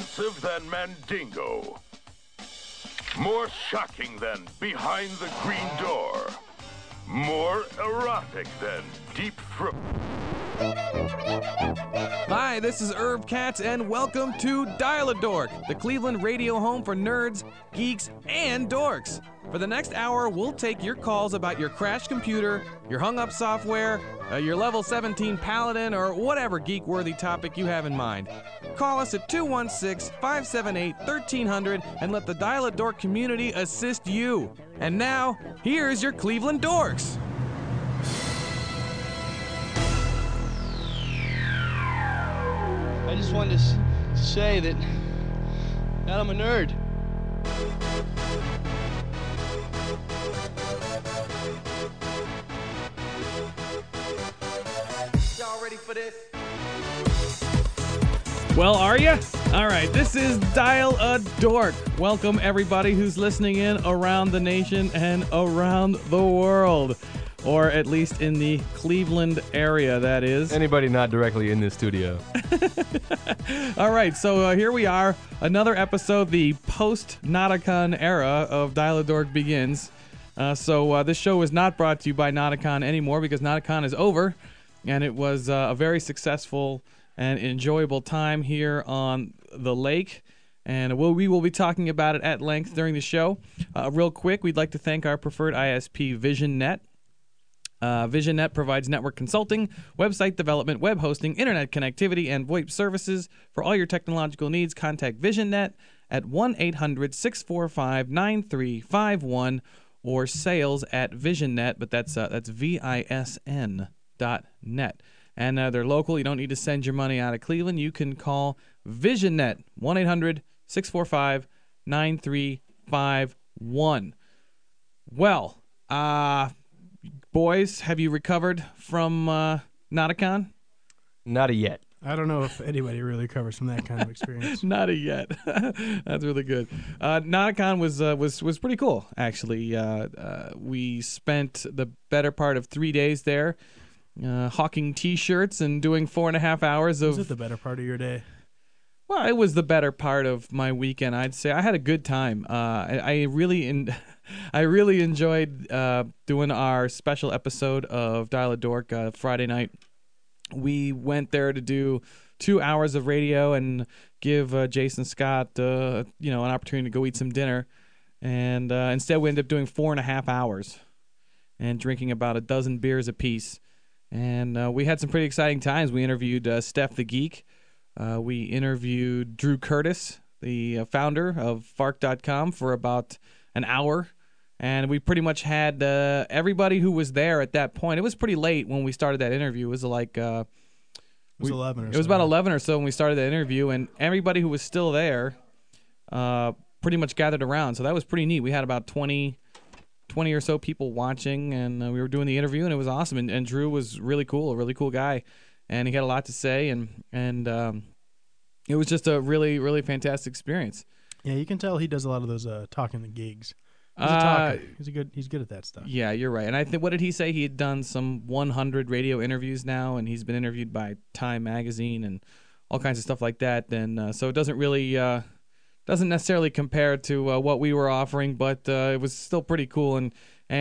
offensive than Mandingo. More shocking than Behind the Green Door. More erotic than Deep Throat. Hi, this is Irv Katz, and welcome to Dial-A-Dork, the Cleveland radio home for nerds, geeks, and dorks. For the next hour, we'll take your calls about your crashed computer, your hung-up software, your level 17 Paladin, or whatever geek-worthy topic you have in mind. Call us at 216-578-1300 and let the Dial-A-Dork community assist you. And now, here's your Cleveland Dorks. I just wanted to say that I'm a nerd. Y'all ready for this? Well, are you? All right, this is Dial-A-Dork. Welcome everybody who's listening in around the nation and around the world. Or at least in the Cleveland area, that is. Anybody not directly in this studio. All right, so here we are. Another episode, the post-Nauticon era of Dial-A-Dork begins. So this show is not brought to you by Nauticon anymore because Nauticon is over. And it was a very successful and enjoyable time here on the lake. And we will be talking about it at length during the show. Real quick, we'd like to thank our preferred ISP, VisionNet. VisionNet provides network consulting, website development, web hosting, internet connectivity, and VoIP services. For all your technological needs, contact VisionNet at 1-800-645-9351 or sales at VisionNet, but that's VISN.net. And they're local. You don't need to send your money out of Cleveland. You can call VisionNet, 1-800-645-9351. Well, boys, have you recovered from Nauticon? Not yet. I don't know if anybody really recovers from that kind of experience. Not yet. That's really good. Nauticon was pretty cool, actually. We spent the better part of 3 days there, hawking T-shirts and doing 4.5 hours of. Was it the better part of your day? Well, it was the better part of my weekend, I'd say. I had a good time. I really enjoyed doing our special episode of Dial-A-Dork Friday night. We went there to do 2 hours of radio and give Jason Scott, an opportunity to go eat some dinner. And instead, we ended up doing 4.5 hours and drinking about a dozen beers apiece. And we had some pretty exciting times. We interviewed Steph the Geek. We interviewed Drew Curtis, the founder of Fark.com, for about an hour. And we pretty much had everybody who was there at that point. It was pretty late when we started that interview. It was like... it was 11 or so. It was about 11 or so when we started that interview. And everybody who was still there pretty much gathered around. So that was pretty neat. We had about 20 or so people watching. And we were doing the interview, and it was awesome. And Drew was really cool, a really cool guy. And he had a lot to say. And it was just a really, really fantastic experience. Yeah, you can tell he does a lot of those talking the gigs. He's a talker. He's good at that stuff. Yeah, you're right. And I think, what did he say? He had done some 100 radio interviews now, and he's been interviewed by Time Magazine and all kinds of stuff like that. And so it doesn't really doesn't necessarily compare to what we were offering, but it was still pretty cool. And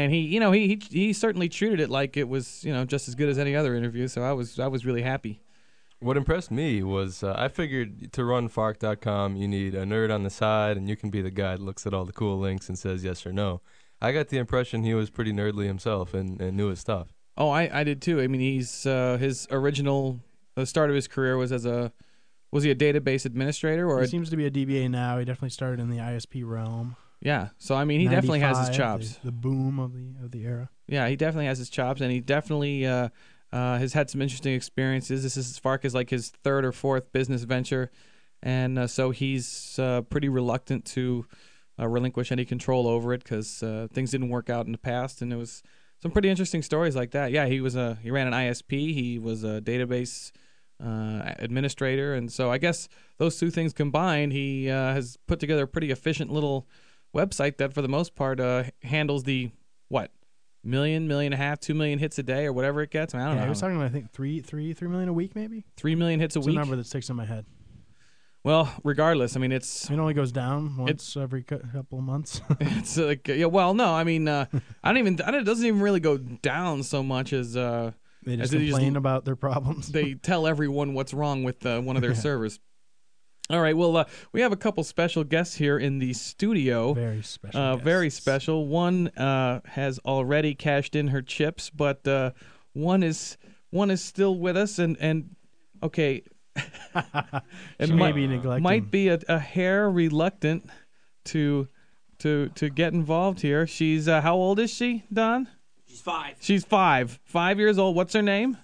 he certainly treated it like it was just as good as any other interview. So I was really happy. What impressed me was I figured to run Fark.com, you need a nerd on the side, and you can be the guy that looks at all the cool links and says yes or no. I got the impression he was pretty nerdly himself and knew his stuff. Oh, I did too. I mean, he's his original start of his career was was he a database administrator? Or he seems to be a DBA now. He definitely started in the ISP realm. Yeah, so I mean, he definitely has his chops. The boom of the era. Yeah, he definitely has his chops, and he definitely has had some interesting experiences. Fark is like his third or fourth business venture, and so he's pretty reluctant to relinquish any control over it because things didn't work out in the past, and it was some pretty interesting stories like that. Yeah, he ran an ISP. He was a database administrator, and so I guess those two things combined, he has put together a pretty efficient little website that, for the most part, handles the million and a half, 2 million hits a day or whatever it gets. I don't know. He was talking about, I think, 3 million a week, maybe. 3 million hits a week. It's a number that sticks in my head. Well, regardless, I mean, it's It only goes down once every couple of months. it's like yeah. Well, no, I mean, it doesn't even really go down so much as They as just they complain about their problems. they tell everyone what's wrong with one of their servers. All right, well, we have a couple special guests here in the studio. Very special. Very guests. special. One has already cashed in her chips, but one is still with us, and okay, She may be neglecting. might be a hair reluctant to get involved here. She's how old is she, Don? She's 5. She's 5 years old. What's her name?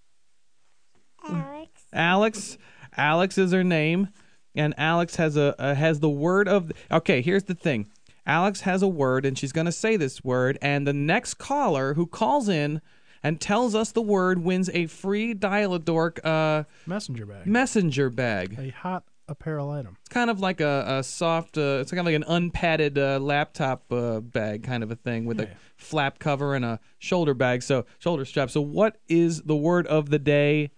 Alex is her name, and Alex has has the word of. Okay, here's the thing. Alex has a word, and she's gonna say this word, and the next caller who calls in and tells us the word wins a free Dial-A-Dork messenger bag. messenger bag. A hot apparel item. It's kind of like a soft, it's kind of like an unpadded laptop bag kind of a thing with a flap cover and a shoulder strap. So what is the word of the day,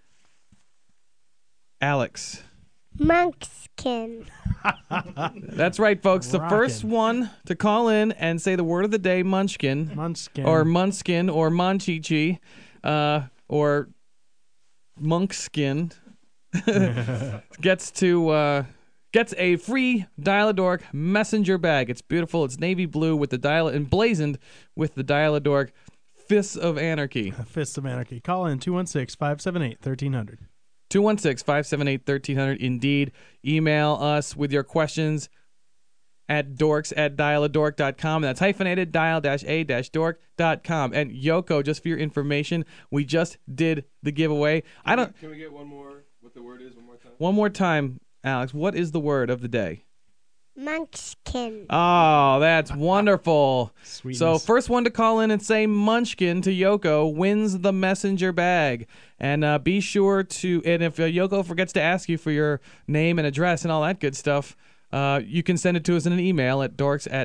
Alex? Munchkin. That's right, folks. The first Rockin'. one to call in and say the word of the day, Munchkin, Munchkin. or Munskin, or Monchichi, or Monkskin, gets a free Dial-A-Dork messenger bag. It's beautiful. It's navy blue with the emblazoned with the Dial-A-Dork Fists of Anarchy. Fists of Anarchy. Call in 216-578-1300. 216-578-1300. Indeed. Email us with your questions at dorks@dialadork.com. That's hyphenated, dial-a-dork.com. And Yoko, just for your information, we just did the giveaway. Can we get one more, what the word is one more time? One more time, Alex. What is the word of the day? Munchkin. Oh, that's wonderful. Sweetness. So first one to call in and say Munchkin to Yoko wins the messenger bag. And be sure to, and if Yoko forgets to ask you for your name and address and all that good stuff, you can send it to us in an email at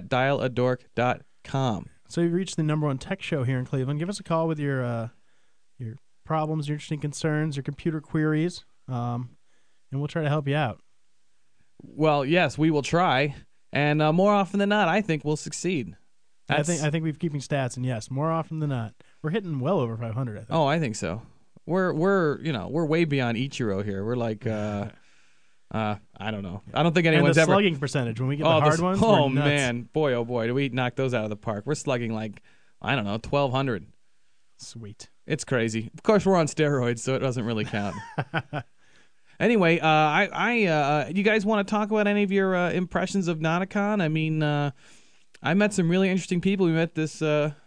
dorks@dialadork.com. So you've reached the #1 tech show here in Cleveland. Give us a call with your problems, your interesting concerns, your computer queries, and we'll try to help you out. Well, yes, we will try. And more often than not, I think we'll succeed. I think we've keeping stats, and yes, more often than not, we're hitting well over 500. I think. Oh, I think so. We're way beyond Ichiro here. We're like I don't know. I don't think and anyone's the ever slugging percentage when we get the hard ones. Oh we're nuts. man, boy, oh boy, do we knock those out of the park? We're slugging like 1,200. Sweet. It's crazy. Of course, we're on steroids, so it doesn't really count. Anyway, you guys want to talk about any of your impressions of Nauticon? I mean, I met some really interesting people. We met this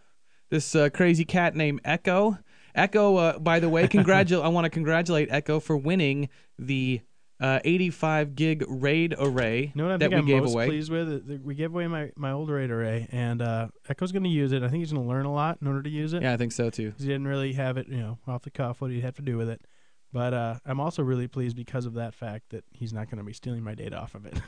crazy cat named Echo. Echo, by the way, I want to congratulate Echo for winning the 85 gig RAID array You know what I that think we I'm gave most away. pleased with? We gave away my old RAID array, and Echo's going to use it. I think he's going to learn a lot in order to use it. Yeah, I think so too. 'Cause he didn't really have it, off the cuff what he'd have to do with it. But I'm also really pleased because of that fact that he's not going to be stealing my data off of it.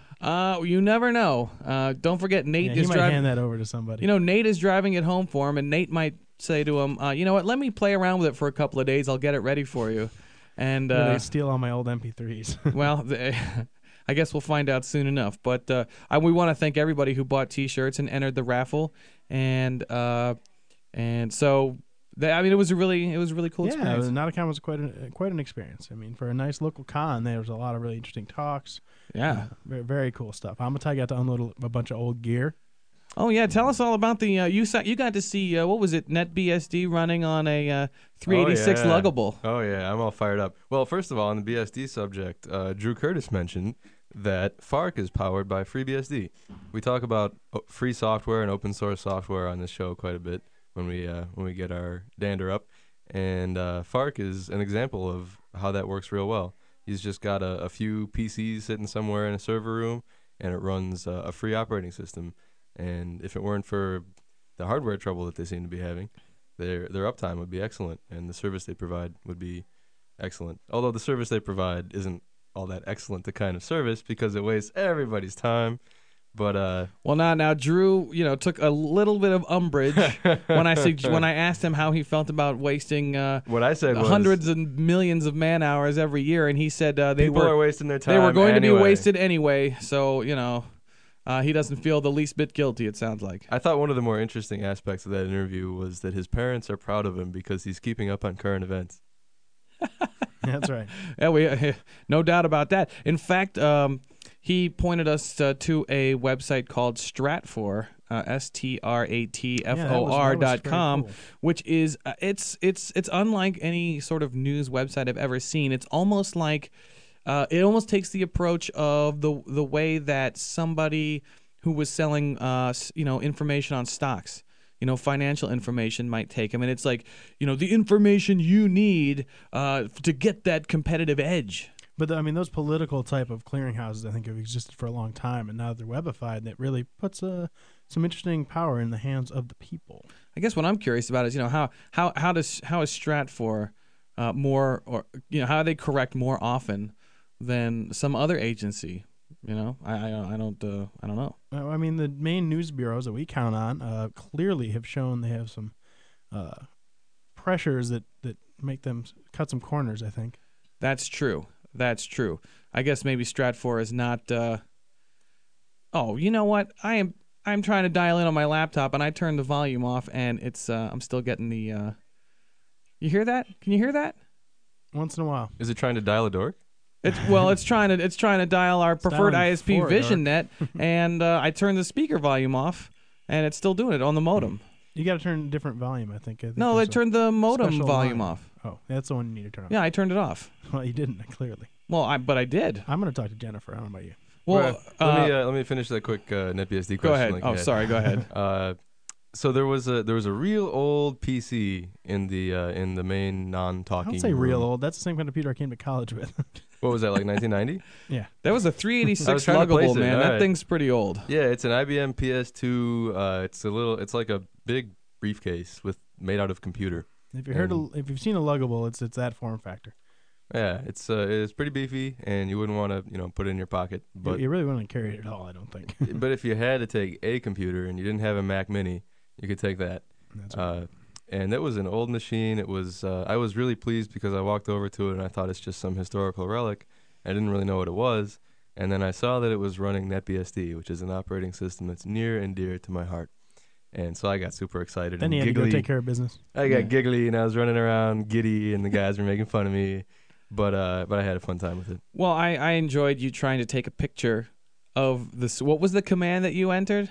You never know. Don't forget, Nate Yeah, he is might driving. hand that over to somebody. Nate is driving it home for him, and Nate might say to him, "You know what? Let me play around with it for a couple of days. I'll get it ready for you." And they steal all my old MP3s. well, I guess we'll find out soon enough. But we want to thank everybody who bought T-shirts and entered the raffle, and so. It was a really cool experience. Nauticon was quite an experience. I mean, for a nice local con, there was a lot of really interesting talks. Yeah, Very, very cool stuff. Amatai got to unload a bunch of old gear. Oh yeah, tell us all about the you got to see what was it, NetBSD running on a 386 luggable. Oh yeah, I'm all fired up. Well, first of all, on the BSD subject, Drew Curtis mentioned that FARC is powered by FreeBSD. We talk about free software and open source software on this show quite a bit when we get our dander up, and FARC is an example of how that works real well. He's just got a few PCs sitting somewhere in a server room, and it runs a free operating system. And if it weren't for the hardware trouble that they seem to be having, their uptime would be excellent, and the service they provide would be excellent. Although the service they provide isn't all that excellent the kind of service because it wastes everybody's time. But Well, now Drew, took a little bit of umbrage when I asked him how he felt about wasting what I said was hundreds and millions of man hours every year, and he said people are wasting their time. they were going to be anyway. wasted anyway. So he doesn't feel the least bit guilty. It sounds like. I thought one of the more interesting aspects of that interview was that his parents are proud of him because he's keeping up on current events. That's right. Yeah, no doubt about that. In fact, he pointed us to a website called Stratfor, STRATFOR.com, cool. which is it's unlike any sort of news website I've ever seen. It's almost like it almost takes the approach of the way that somebody who was selling information on stocks, financial information might take. I mean, it's like, the information you need to get that competitive edge. But those political type of clearinghouses, I think, have existed for a long time, and now they're webified, and it really puts some interesting power in the hands of the people. I guess what I'm curious about is, how is Stratfor more, or how they correct more often than some other agency? I don't know. The main news bureaus that we count on clearly have shown they have some pressures that make them cut some corners, I think. That's true. I guess maybe Stratfor is not. Oh, you know what? I'm trying to dial in on my laptop, and I turned the volume off, and it's I'm still getting the. You hear that? Can you hear that? Once in a while. Is it trying to dial a dork? It's trying to dial our preferred ISP VisionNet, and I turned the speaker volume off, and it's still doing it on the modem. You got to turn a different volume, I think. No, I turned the modem special volume line. off. Oh, that's the one you need to turn off. Yeah, I turned it off. Well, you didn't, clearly. Well, but I did. I'm going to talk to Jennifer. I don't know about you. Well, let me finish that quick NetBSD question. Go ahead. Like Sorry. Go ahead. So there was a real old PC in the main non-talking. I don't say room. real old. That's the same kind of computer I came to college with. What was that, like 1990? Yeah. That was a 386 trying to place luggable, it. man. All That right. thing's pretty old. Yeah, it's an IBM PS2. It's like a big briefcase made out of computer. If if you've seen a luggable, it's that form factor. Yeah, it's pretty beefy, and you wouldn't want to put it in your pocket. But You really wouldn't carry it at all, I don't think. but if you had to take a computer and you didn't have a Mac Mini, you could take that. That's right. And it was an old machine. It was I was really pleased because I walked over to it and I thought it's just some historical relic. I didn't really know what it was, and then I saw that it was running NetBSD, which is an operating system that's near and dear to my heart. And so I got super excited Then and you had to giggly. go take care of business. I got giggly and I was running around giddy, and the guys were making fun of me. But I had a fun time with it. Well, I enjoyed you trying to take a picture of this. What was the command that you entered?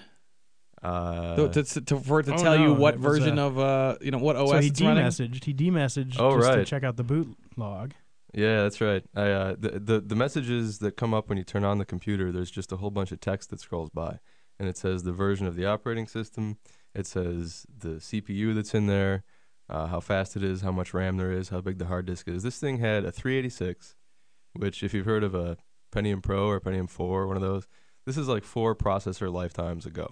For it to tell you what it was, version of what OS So he it's running. demessaged Oh, just to right. check out the boot log. Yeah, that's right. The messages that come up when you turn on the computer, there's just a whole bunch of text that scrolls by, and it says the version of the operating system. It says the CPU that's in there, how fast it is, how much RAM there is, how big the hard disk is. This thing had a 386, which if you've heard of a Pentium Pro or Pentium 4, one of those, this is like 4 processor lifetimes ago.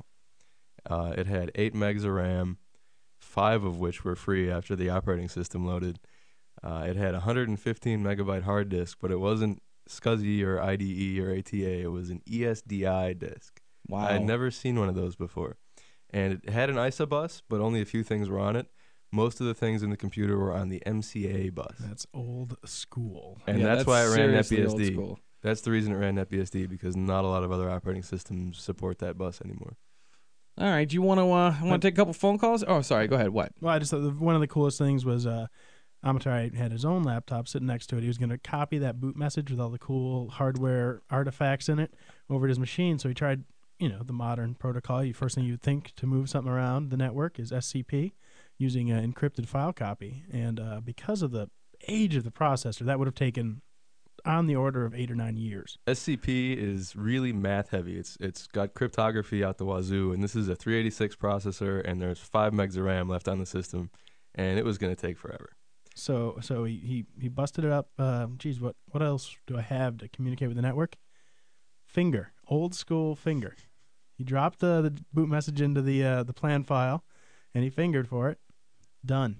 It had 8 megs of RAM, 5 of which were free after the operating system loaded. It had a 115 megabyte hard disk, but it wasn't SCSI or IDE or ATA. It was an ESDI disk. Wow. I had never seen one of those before. And it had an ISA bus, but only a few things were on it. Most of the things in the computer were on the MCA bus. That's old school. And Yeah, that's why it ran seriously old NetBSD. school. That's the reason it ran NetBSD, because not a lot of other operating systems support that bus anymore. All right. Do you want to take a couple phone calls? Oh, sorry. Go ahead. What? Well, I just thought one of the coolest things was Amatai had his own laptop sitting next to it. He was going to copy that boot message with all the cool hardware artifacts in it over to his machine. So he tried, the modern protocol. First thing you'd think to move something around the network is SCP, using an encrypted file copy. And because of the age of the processor, that would have taken on the order of 8 or 9 years. SCP is really math heavy. It's got cryptography out the wazoo, and this is a 386 processor, and there's 5 megs of RAM left on the system, and it was going to take forever. So he busted it up. What else do I have to communicate with the network? Finger, old school finger. He dropped the boot message into the plan file, and he fingered for it. Done.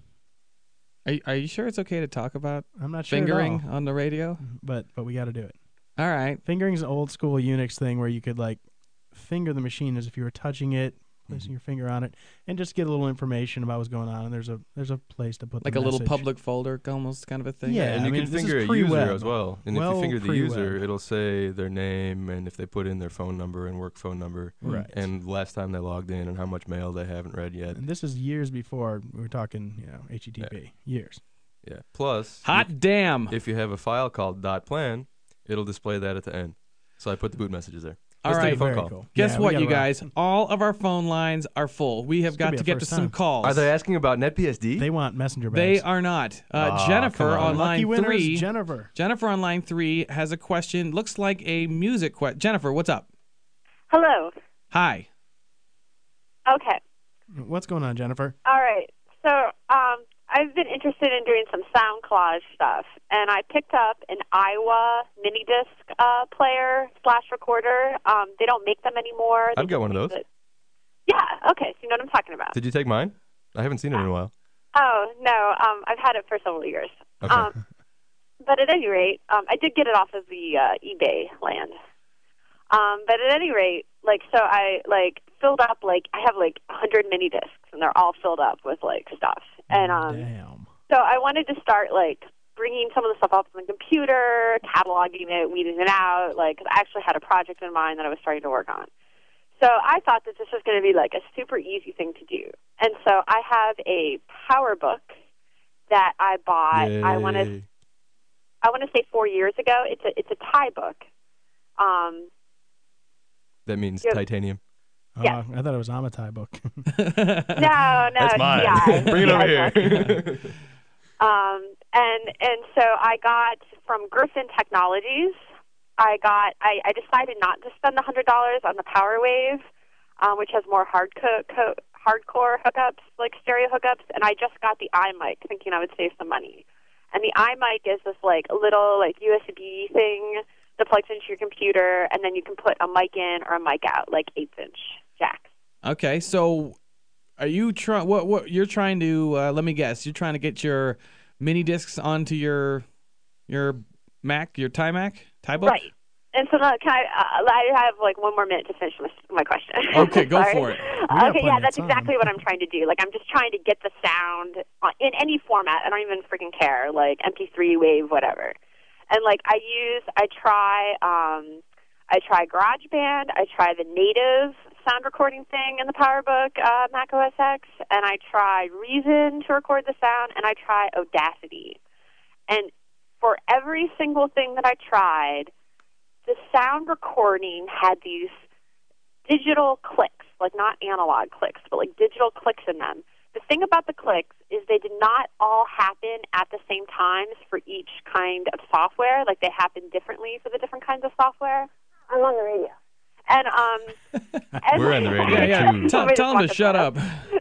Are you sure it's okay to talk about I'm not sure fingering at all, on the radio? but we got to do it. All right. Fingering's an old school Unix thing where you could like finger the machine as if you were touching it, placing your finger on it, and just get a little information about what's going on. And there's a place to put Like the a little message. public folder, almost kind of a thing. Yeah, and I you mean, can this is finger a pre-web. user as well. And if Well, you finger the pre-web. user, it'll say their name and if they put in their phone number and work phone number. Right. And last time they logged in and how much mail they haven't read yet. And this is years before we were talking, HTTP. Years. Yeah. Plus, Hot damn. if you have a file called .plan, it'll display that at the end. So I put the boot messages there. All Let's take right. a phone Very call. cool. Guess Yeah, we what, gotta you rock. guys? All of our phone lines are full. We have This could got be to a get to first some time. calls. Are they asking about NetBSD? They want messenger bags. They are not. Aw, Jennifer come on. on Lucky line winner is 3. Jennifer. Jennifer on line 3 has a question. Looks like a music question. Jennifer, what's up? Hello. Hi. Okay. What's going on, Jennifer? All right. So I've been interested in doing some sound collage stuff, and I picked up an Iowa mini disc player / recorder. They don't make them anymore. I've got one of those. Yeah. Okay. So you know what I'm talking about. Did you take mine? I haven't seen it in a while. Oh no. I've had it for several years. Okay. But at any rate, I did get it off of the eBay land. But at any rate, so I filled up I have 100 mini discs, and they're all filled up with stuff. And Damn. so I wanted to start bringing some of the stuff up on the computer, cataloging it, weeding it out. 'Cause I actually had a project in mind that I was starting to work on. So I thought that this was going to be a super easy thing to do. And so I have a PowerBook that I bought. Yay. I want to say 4 years ago. It's a Thai book. That means Yep. titanium. Yeah. I thought it was Amatai book. No, That's mine. Yeah, Bring it over yeah, here. And so I got from Griffin Technologies. I decided not to spend $100 on the PowerWave, which has more hardcore hookups, stereo hookups, and I just got the iMic, thinking I would save some money. And the iMic is this little USB thing that plugs into your computer, and then you can put a mic in or a mic out, 1/8" jack. Okay, so are you trying? What you're trying to? Let me guess. You're trying to get your mini discs onto your Mac, your Thai book. Right. And so can I have 1 more minute to finish my question. Okay, go Sorry. for it. got Okay, plenty yeah, of that's time. exactly what I'm trying to do. I'm just trying to get the sound in any format. I don't even freaking care, MP3, wave, whatever. And I try GarageBand, I try the native sound recording thing in the PowerBook, Mac OS X, and I tried Reason to record the sound, and I try Audacity. And for every single thing that I tried, the sound recording had these digital clicks, not analog clicks, but digital clicks in them. The thing about the clicks is they did not all happen at the same times for each kind of software. They happen differently for the different kinds of software. I'm on the radio. And We're on the radio, Yeah. too. Tell them to shut up.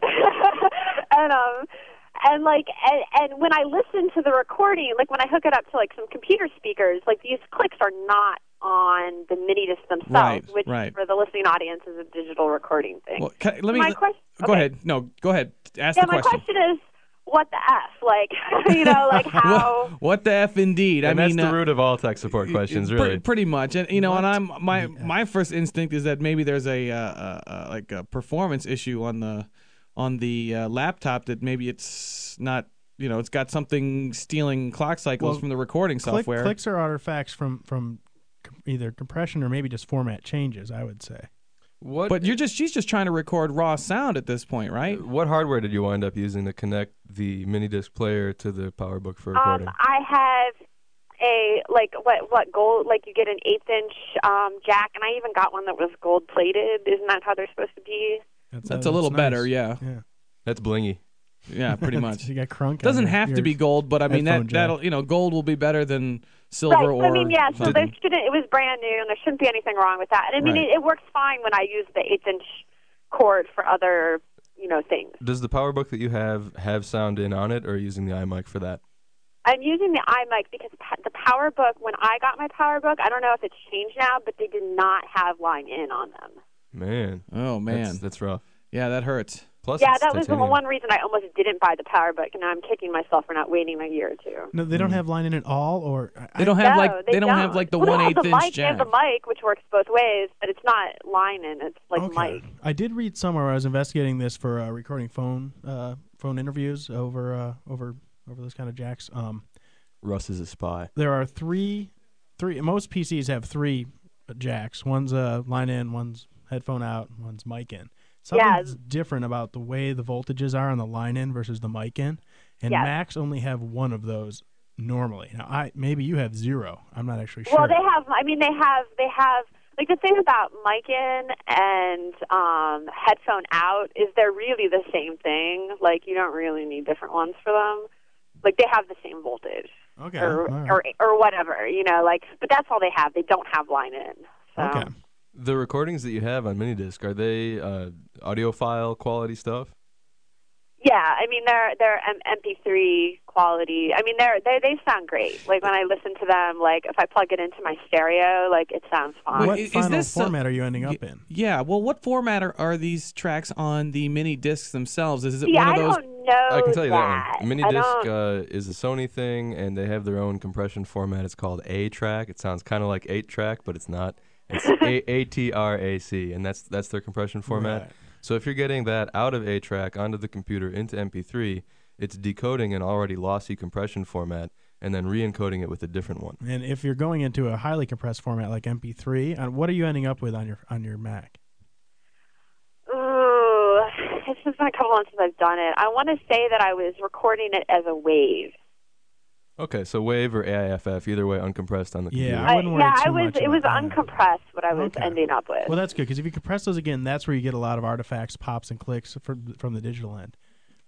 and when I listen to the recording, when I hook it up to some computer speakers, these clicks are not on the mini discs themselves, which for the listening audience is a digital recording thing. Well, let me. My question. Go ahead. No, go ahead. Ask the my question. question is, what the F? How? What the F indeed? And I mean, that's the root of all tech support questions, really. Pretty much, and and I'm my first instinct is that maybe there's a performance issue on the laptop, that maybe it's not, it's got something stealing clock cycles from the recording software. Clicks are artifacts from either compression or maybe just format changes, I would say. But she's just trying to record raw sound at this point, right? What hardware did you wind up using to connect the mini disc player to the PowerBook for recording? I have a what gold, you get an 1/8" jack, and I even got one that was gold plated. Isn't that how they're supposed to be? That's a little nice. better, yeah. That's blingy. Yeah, pretty much. You got crunk. Doesn't have to be gold, but I mean headphone that'll gold will be better than silver right. or. I mean, yeah. So something. it was brand new, and there shouldn't be anything wrong with that. And I mean, Right. it works fine when I use the 1/8" cord for other things. Does the PowerBook that you have sound in on it, or are you using the iMic for that? I'm using the iMic because the PowerBook, when I got my PowerBook, I don't know if it's changed now, but they did not have line in on them. Man. Oh man, That's rough. yeah, that hurts. Plus, Yeah, it's that was the titanium. one reason I almost didn't buy the PowerBook, and now I'm kicking myself for not waiting a year or two. No, they don't have line in at all, or They don't have No, they don't have like the well, they have 1/8 the inch mic. They have jack. the mic, which works both ways, but it's not line in. It's like okay. mic. I did read somewhere. I was investigating this for recording phone interviews over those kind of jacks. Russ is a spy. There are three. Most PCs have three jacks. One's line in, one's headphone out, and one's mic in. Something's different about the way the voltages are on the line in versus the mic in, and Macs only have one of those normally. Now, maybe you have zero. I'm not actually sure. Well, they have. I mean, they have. Like the thing about mic in and headphone out is they're really the same thing. Like you don't really need different ones for them. Like they have the same voltage. Okay. Or whatever, you know, like, but that's all they have. They don't have line in. So. Okay. The recordings that you have on minidisc, are they audiophile quality stuff? Yeah, I mean they're MP3 quality. I mean they sound great. Like when I listen to them, like if I plug it into my stereo, like it sounds fine. What Is final this format are you ending up in? Yeah, well, what format are these tracks on the mini discs themselves? Is it See, one of I those? don't know. I can tell you that. that one. Minidisc is a Sony thing, and they have their own compression format. It's called A-Track. It sounds kind of like 8-track, but it's not. It's ATRAC, and that's their compression format. Right. So if you're getting that out of A-Track onto the computer into MP3, it's decoding an already lossy compression format and then re-encoding it with a different one. And if you're going into a highly compressed format like MP3, what are you ending up with on your Mac? Ooh, it's just been a couple months since I've done it. I want to say that I was recording it as a wave. Okay, so WAV or AIFF, either way, uncompressed on the computer. I wouldn't worry too much It was about that. uncompressed what I was Okay. ending up with. Well, that's good because if you compress those again, that's where you get a lot of artifacts, pops, and clicks from the digital end.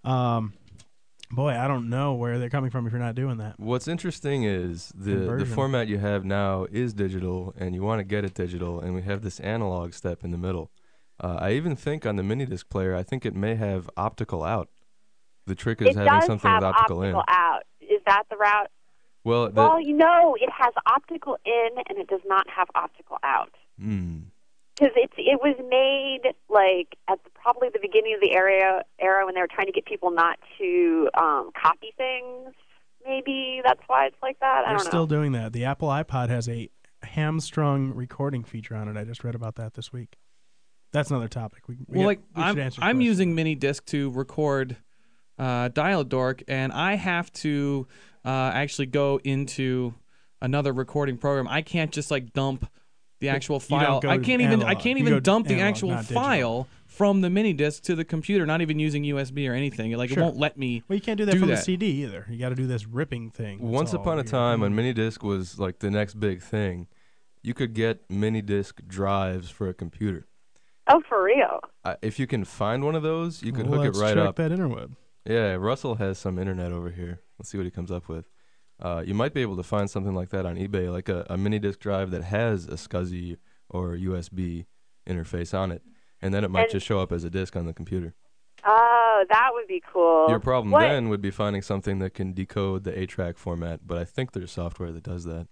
Boy, I don't know where they're coming from if you're not doing that. What's interesting is the Conversion. format you have now is digital, and you want to get it digital, and we have this analog step in the middle. I even think on the minidisc player, I think it may have optical out. The trick is it having does something have with optical in. out. Is that the route? Well, Well, you know, it has optical in and it does not have optical out. Because it was made like at probably the beginning of the era when they were trying to get people not to copy things. Maybe that's why it's like that. I They're don't know. still doing that. The Apple iPod has a hamstrung recording feature on it. I just read about that this week. That's another topic. I'm using mini disc to record Dial-A-Dork, and I have to actually go into another recording program. I can't just like dump the actual file. I can't even dump the actual file from the mini disc to the computer. Not even using USB or anything. Like it won't let me. Well, you can't do that from the CD either. You got to do this ripping thing. Once upon a time, when minidisc was like the next big thing, you could get minidisc drives for a computer. Oh, for real? If you can find one of those, you could hook it right check up. that interweb. Yeah, Russell has some internet over here. Let's see what he comes up with. You might be able to find something like that on eBay, like a mini disc drive that has a SCSI or USB interface on it, and then it might just show up as a disc on the computer. Oh, that would be cool. Your problem then would be finding something that can decode the A-Track format, but I think there's software that does that.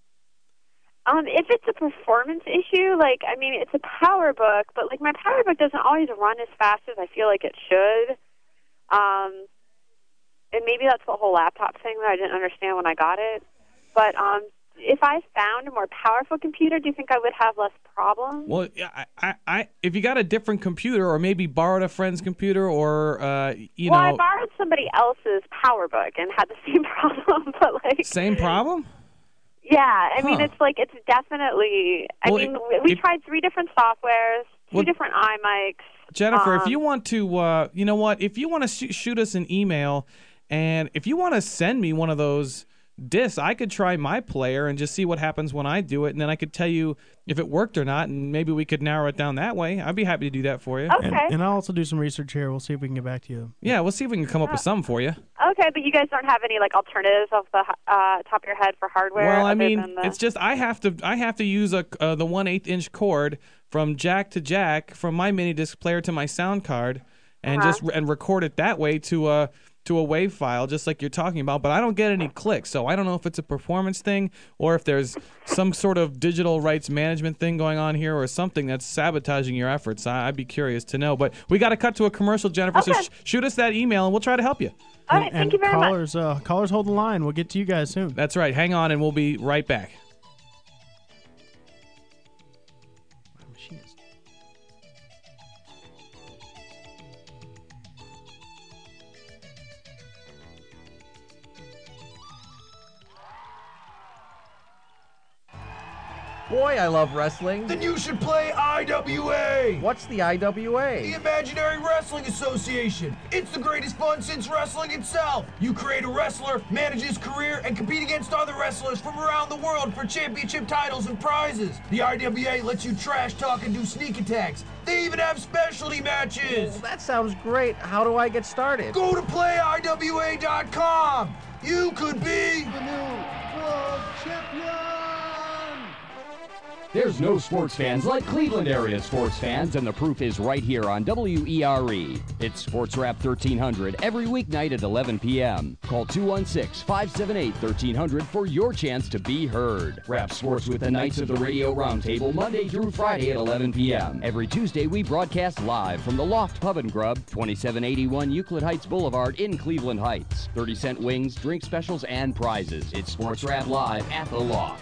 If it's a performance issue, like, I mean, it's a PowerBook, but, like, my PowerBook doesn't always run as fast as I feel like it should. And maybe that's the whole laptop thing that I didn't understand when I got it. But if I found a more powerful computer, do you think I would have less problems? Well, I if you got a different computer, or maybe borrowed a friend's computer, or I borrowed somebody else's PowerBook and had the same problem. But like same problem. Yeah, I mean, it's definitely. We tried 3 different softwares, 2 different iMics. Jennifer, if you want to, you know what? If you want to shoot us an email, and if you want to send me one of those discs, I could try my player and just see what happens when I do it, and then I could tell you if it worked or not, and maybe we could narrow it down that way. I'd be happy to do that for you. Okay. And I'll also do some research here. We'll see if we can get back to you. Yeah, we'll see if we can come up with something for you. Okay, but you guys don't have any like alternatives off the top of your head for hardware? Well, I mean, it's just I have to use the 1/8 inch cord from jack to jack from my mini disc player to my sound card, and and record it that way to to a WAV file, just like you're talking about, but I don't get any clicks. So I don't know if it's a performance thing or if there's some sort of digital rights management thing going on here or something that's sabotaging your efforts. I'd be curious to know. But we got to cut to a commercial, Jennifer, Okay. so shoot us that email and we'll try to help you. All right, thank you very much. Callers hold the line. We'll get to you guys soon. That's right. Hang on and we'll be right back. Boy, I love wrestling. Then you should play IWA! What's the IWA? The Imaginary Wrestling Association. It's the greatest fun since wrestling itself. You create a wrestler, manage his career, and compete against other wrestlers from around the world for championship titles and prizes. The IWA lets you trash talk and do sneak attacks. They even have specialty matches. Well, that sounds great. How do I get started? Go to playiwa.com. You could be the new world champion. There's no sports fans like Cleveland area sports fans, and the proof is right here on WERE. It's Sports Rap 1300 every weeknight at 11 p.m. Call 216-578-1300 for your chance to be heard. Rap sports with the Knights of the Radio Roundtable Monday through Friday at 11 p.m. Every Tuesday we broadcast live from the Loft Pub and Grub, 2781 Euclid Heights Boulevard in Cleveland Heights. 30-cent wings, drink specials, and prizes. It's Sports Rap Live at the Loft.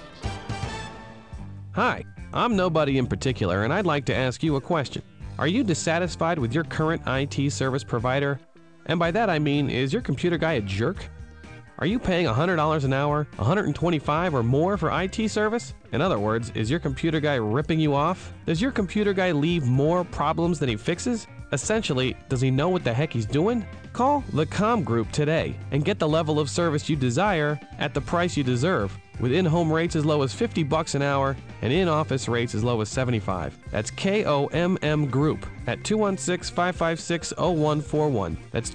Hi, I'm nobody in particular, and I'd like to ask you a question. Are you dissatisfied with your current IT service provider? And by that I mean, is your computer guy a jerk? Are you paying $100 an hour, $125 or more for IT service? In other words, is your computer guy ripping you off? Does your computer guy leave more problems than he fixes? Essentially, does he know what the heck he's doing? Call the Com Group today and get the level of service you desire at the price you deserve, with in-home rates as low as $50 an hour and in-office rates as low as $75. That's KOMM Group at 216-556-0141. That's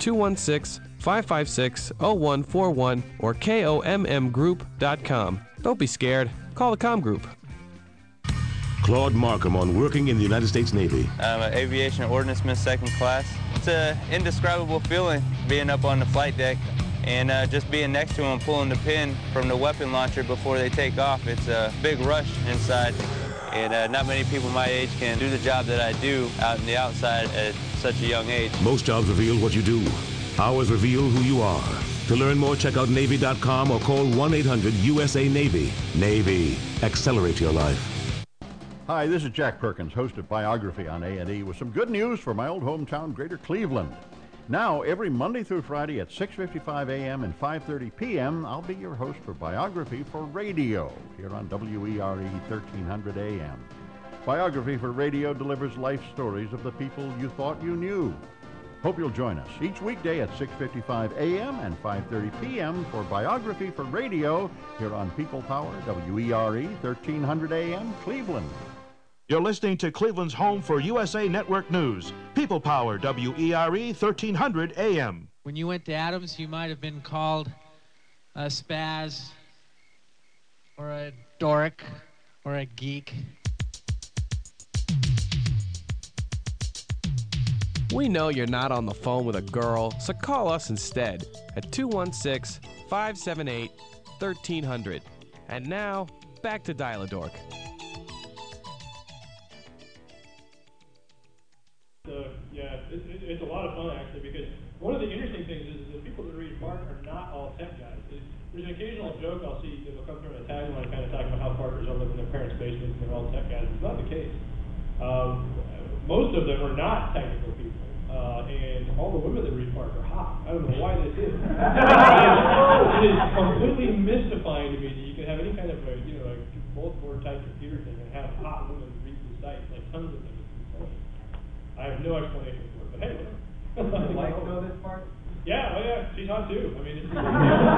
216-556-0141 or KOMMGroup.com. Don't be scared. Call the Com Group. Claude Markham on working in the United States Navy. I'm an aviation ordnanceman, second class. It's an indescribable feeling being up on the flight deck and just being next to them, pulling the pin from the weapon launcher before they take off. It's a big rush inside, and not many people my age can do the job that I do out in the outside at such a young age. Most jobs reveal what you do. Ours reveal who you are. To learn more, check out Navy.com or call 1-800-USA-NAVY. Navy. Accelerate your life. Hi, this is Jack Perkins, host of Biography on A&E, with some good news for my old hometown, Greater Cleveland. Now, every Monday through Friday at 6:55 a.m. and 5:30 p.m., I'll be your host for Biography for Radio here on WERE 1300 a.m. Biography for Radio delivers life stories of the people you thought you knew. Hope you'll join us each weekday at 6:55 a.m. and 5:30 p.m. for Biography for Radio here on People Power, WERE 1300 a.m. Cleveland. You're listening to Cleveland's home for USA Network News. People Power, WERE 1300 AM. When you went to Adams, you might have been called a spaz, or a dork, or a geek. We know you're not on the phone with a girl, so call us instead at 216-578-1300. And now, back to Dial-A-Dork. It's a lot of fun, actually, because one of the interesting things is the people that read Park are not all tech guys. There's an occasional joke I'll see that'll come from a tagline kind of talking about how Parkers all live in their parents' basements and they're all tech guys. It's not the case. Most of them are not technical people, and all the women that read Park are hot. I don't know why this is. It is completely mystifying to me that you can have any kind of a multi-board type computer thing and have hot women read the site, like tons of them. It's insane. I have no explanation for it, but hey, whatever. Does your wife know this part? Yeah, oh yeah, she's hot too. I mean, it's crazy.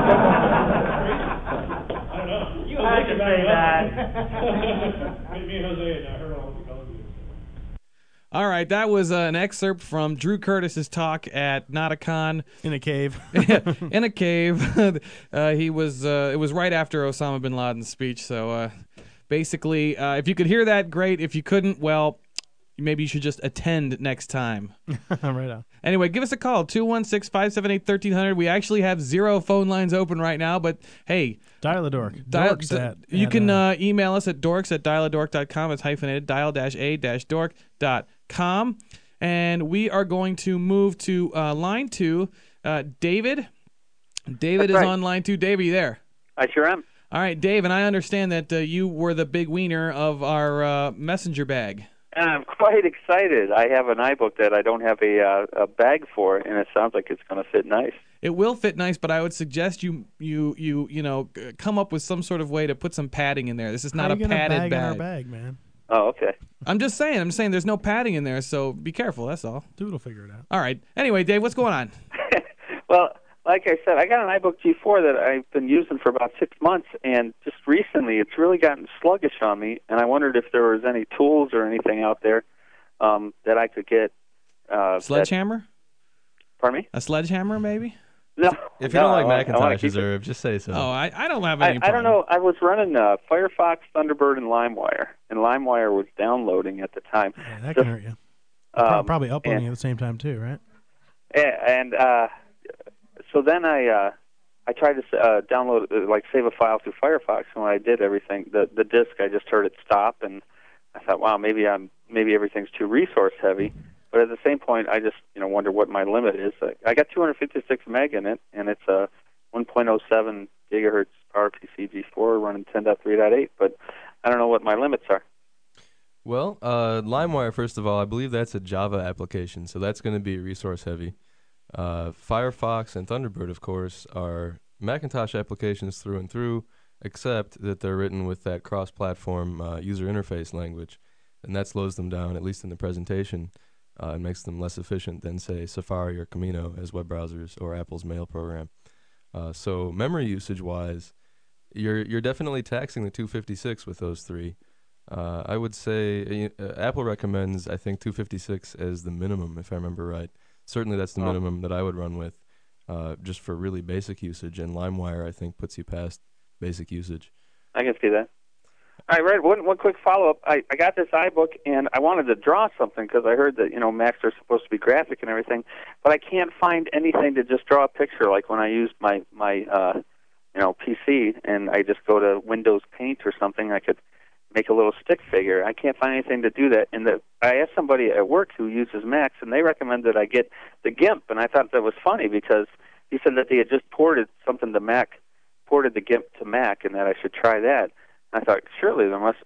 I don't know. You have to say that. Me and Jose and her all the colors. All right, that was an excerpt from Drew Curtis's talk at Nauticon in a cave. In a cave. It was right after Osama bin Laden's speech. So basically, if you could hear that, great. If you couldn't, well, maybe you should just attend next time. Right on. Anyway, give us a call, 216-578-1300. We actually have 0 phone lines open right now, but hey. Dial a dork. You can email us at dorks@dialadork.com. It's hyphenated, dial-a-dork.com. And we are going to move to line 2. David? David is on line 2. Dave, are you there? I sure am. All right, Dave, and I understand that you were the big wiener of our messenger bag. And I'm quite excited. I have an iBook that I don't have a bag for, and it sounds like it's going to fit nice. It will fit nice, but I would suggest you come up with some sort of way to put some padding in there. This is not a padded bag. In our bag, man. Oh, okay. I'm just saying there's no padding in there, so be careful. That's all. Dude will figure it out. All right. Anyway, Dave, what's going on? Well, like I said, I got an iBook G4 that I've been using for about 6 months, and just recently it's really gotten sluggish on me, and I wondered if there was any tools or anything out there that I could get. Sledgehammer? Pardon me? A sledgehammer, maybe? No. If you don't like Macintoshes, Irv, just say so. Oh, I don't have any I problem. don't know. I was running Firefox, Thunderbird, and LimeWire, and LimeWire was downloading at the time. Yeah, that can hurt you. Probably uploading at the same time, too, right? And so then I tried to download, save a file through Firefox, and when I did everything, the disk, I just heard it stop, and I thought, wow, maybe everything's too resource heavy. But at the same point, I just wonder what my limit is. I got 256 meg in it, and it's a 1.07 gigahertz PowerPC G4 running 10.3.8. But I don't know what my limits are. Well, LimeWire, first of all, I believe that's a Java application, so that's going to be resource heavy. Firefox and Thunderbird, of course, are Macintosh applications through and through, except that they're written with that cross-platform user interface language, and that slows them down, at least in the presentation. It makes them less efficient than, say, Safari or Camino as web browsers or Apple's Mail program. So memory usage-wise, you're definitely taxing the 256 with those three. I would say Apple recommends, I think, 256 as the minimum, if I remember right. Certainly that's the minimum that I would run with, just for really basic usage. And LimeWire, I think, puts you past basic usage. I can see that. All right, Red, one quick follow-up. I got this iBook, and I wanted to draw something because I heard that, Macs are supposed to be graphic and everything, but I can't find anything to just draw a picture. Like when I used my PC and I just go to Windows Paint or something, I could make a little stick figure. I can't find anything to do that. And I asked somebody at work who uses Macs, and they recommended I get the GIMP, and I thought that was funny because he said that they had just ported something to Mac, ported the GIMP to Mac, and that I should try that. I thought surely there must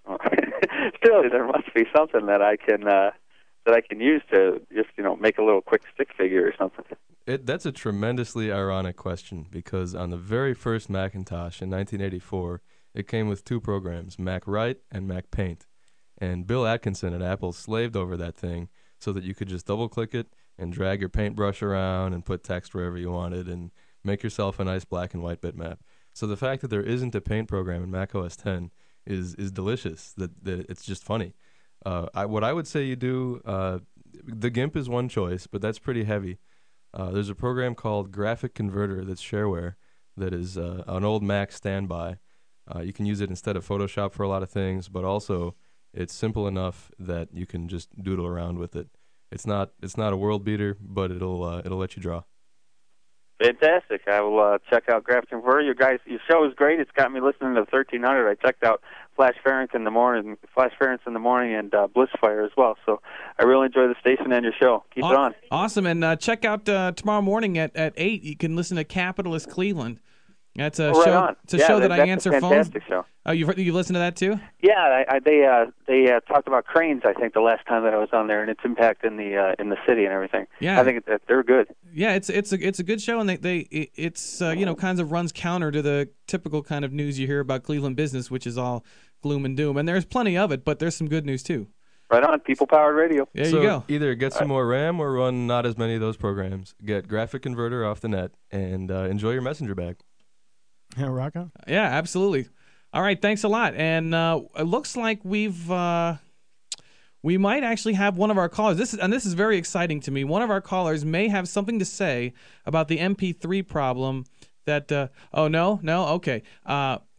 be something that I can use to just make a little quick stick figure or something. That's a tremendously ironic question because on the very first Macintosh in 1984, it came with two programs, Mac Write and Mac Paint, and Bill Atkinson at Apple slaved over that thing so that you could just double-click it and drag your paintbrush around and put text wherever you wanted and make yourself a nice black and white bitmap. So the fact that there isn't a paint program in Mac OS X is delicious. That it's just funny. What I would say you do, the GIMP is one choice, but that's pretty heavy. There's a program called Graphic Converter that's shareware that is an old Mac standby. You can use it instead of Photoshop for a lot of things, but also it's simple enough that you can just doodle around with it. It's not a world beater, but it'll let you draw. Fantastic. I will check out Graphic Converter. Your show is great. It's got me listening to 1300. I checked out Flash Ference in the morning, and Blissfire as well. So I really enjoy the station and your show. Keep it on. Awesome. And check out tomorrow morning at 8. You can listen to Capitalist Cleveland. That's a show. On. It's a show that I answer phones. Fantastic show. Oh, you listened to that too? Yeah, they talked about cranes. I think the last time that I was on there and its impact in the city and everything. Yeah, I think they're good. Yeah, it's a good show, and it's kinds of runs counter to the typical kind of news you hear about Cleveland business, which is all gloom and doom. And there's plenty of it, but there's some good news too. Right on, People Powered Radio. There you go. Either get some more RAM or run not as many of those programs. Get Graphic Converter off the net and enjoy your messenger bag. Yeah, rock on. Yeah, absolutely. All right, thanks a lot. And it looks like we might actually have one of our callers. This is very exciting to me. One of our callers may have something to say about the MP3 problem. That oh no, okay.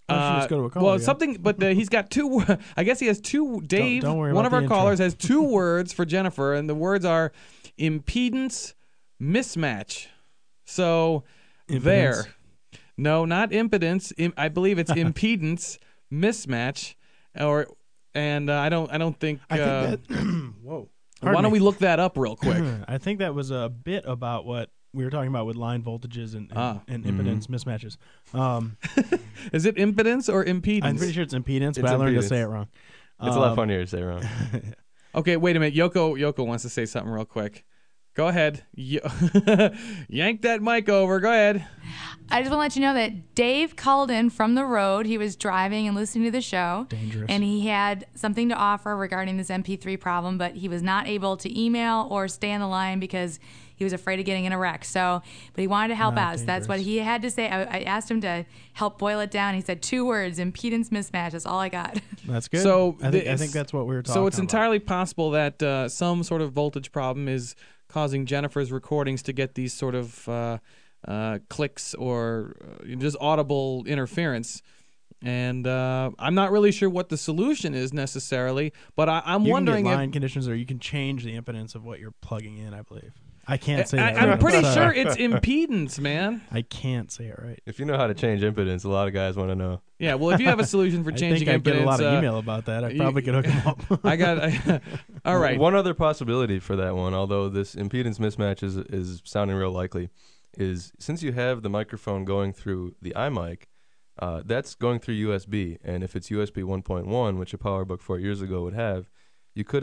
Why don't you just go to a caller, well, yeah? something, but he's got two. I guess he has two. Dave, don't worry one about of our the intro. callers, has two words for Jennifer, and the words are impedance mismatch. So Impedance? there. No, not impedance. I believe it's impedance mismatch, and I don't think. I think that. Whoa. Why don't we look that up real quick? I think that was a bit about what we were talking about with line voltages and impedance mismatches. Is it impedance or impedance? I'm pretty sure it's impedance, It's but I learned to impedance. say it wrong. It's a lot funnier to say it wrong. Okay, wait a minute. Yoko wants to say something real quick. Go ahead. Yank that mic over. Go ahead. I just want to let you know that Dave called in from the road. He was driving and listening to the show. Dangerous. And he had something to offer regarding this MP3 problem, but he was not able to email or stay on the line because he was afraid of getting in a wreck. So, but he wanted to help Not out. So that's what he had to say. I asked him to help boil it down. He said 2 words: impedance mismatch. That's all I got. That's good. So I think that's what we were talking about. So it's entirely possible that some sort of voltage problem is causing Jennifer's recordings to get these sort of clicks or just audible interference. And I'm not really sure what the solution is necessarily, but I'm wondering you can get line if conditions, or you can change the impedance of what you're plugging in. I believe. I can't say that. I'm right. pretty sure it's impedance, man. I can't say it right. If you know how to change impedance, a lot of guys want to know. Yeah, well, if you have a solution for changing I impedance, think I get a lot of email about that. I probably could hook them up. All right. One other possibility for that one, although this impedance mismatch is sounding real likely, is since you have the microphone going through the iMic, that's going through USB, and if it's USB 1.1, which a PowerBook 4 years ago would have, you could